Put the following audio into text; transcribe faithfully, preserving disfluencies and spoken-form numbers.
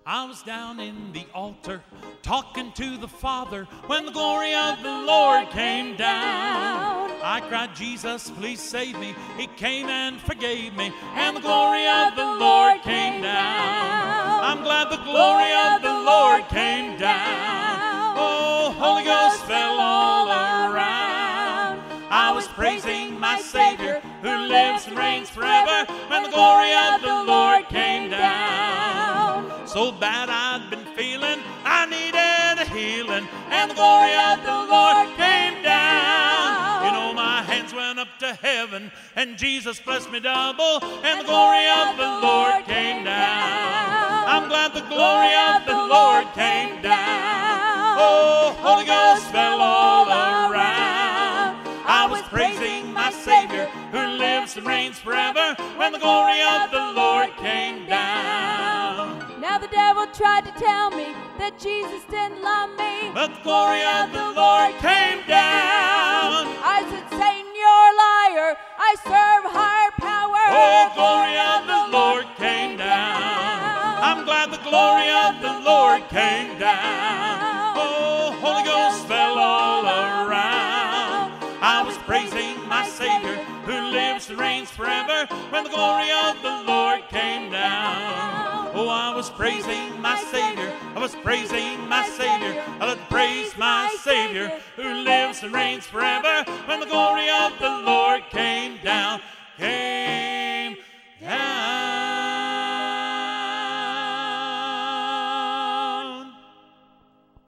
I was down in the altar talking to the Father when the glory of the Lord came down. I cried, Jesus, please save me. He came and forgave me, and the glory of the Lord came down. I'm glad the glory of the Lord came down. Oh, Holy Ghost fell all around. I was praising my Savior who lives and reigns forever when the glory of the Lord came down. So bad I'd been feeling, I needed a healing, and the glory of the Lord came down. You know, my hands went up to heaven, and Jesus blessed me double, and the glory of the Lord came down. I'm glad the glory of the Lord came down. Oh, Holy Ghost fell all around. I was praising my Savior who lives and reigns forever when the glory of the Lord came down. Now the devil tried to tell me that Jesus didn't love me, but the glory of the Lord came down. I said, Satan, you're a liar. I serve higher power. Oh, glory of the Lord came down. I'm glad the glory of the Lord came down. Oh, Holy Ghost fell all around. I was praising my Savior who lives and reigns forever when the glory of the Lord came down. Oh, I was praising my Savior. I was praising my Savior. I let praise my Savior who lives and reigns forever when the glory of the Lord came down. Came